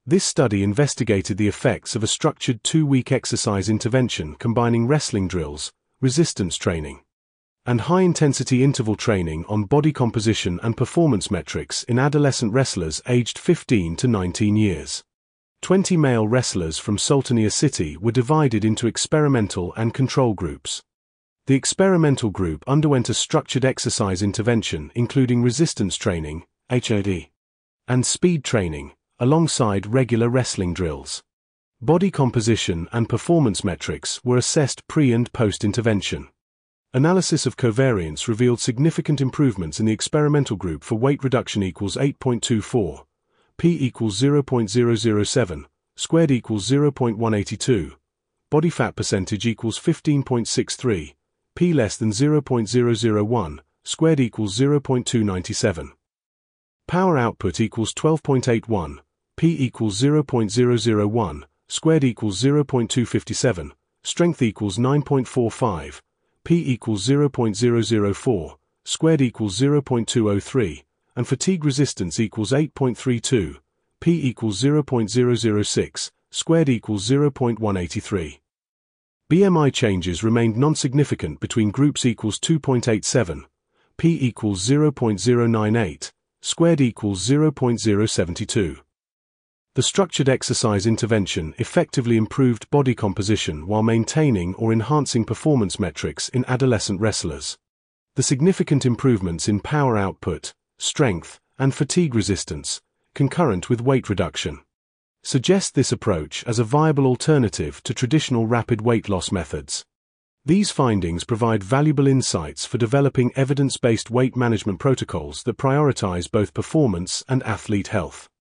This study investigated the effects of a structured 2-week exercise intervention combining wrestling drills, resistance training, and high-intensity interval training on body composition and performance metrics in adolescent wrestlers aged 15 to 19 years. 20 male wrestlers from Sultania City were divided into experimental and control groups. The experimental group underwent a structured exercise intervention including resistance training, HIIT, and speed training, alongside regular wrestling drills. Body composition and performance metrics were assessed pre- and post-intervention. Analysis of covariance revealed significant improvements in the experimental group for weight reduction equals 8.24, P equals 0.007, squared equals 0.182, body fat percentage equals 15.63, P less than 0.001, squared equals 0.297. Power output equals 12.81, P equals 0.001, squared equals 0.257, strength equals 9.45, P equals 0.004, squared equals 0.203, and fatigue resistance equals 8.32, P equals 0.006, squared equals 0.183. BMI changes remained non-significant between groups equals 2.87, P equals 0.098, squared equals 0.072. The structured exercise intervention effectively improved body composition while maintaining or enhancing performance metrics in adolescent wrestlers. The significant improvements in power output, strength, and fatigue resistance, concurrent with weight reduction, suggest this approach as a viable alternative to traditional rapid weight loss methods. These findings provide valuable insights for developing evidence-based weight management protocols that prioritize both performance and athlete health.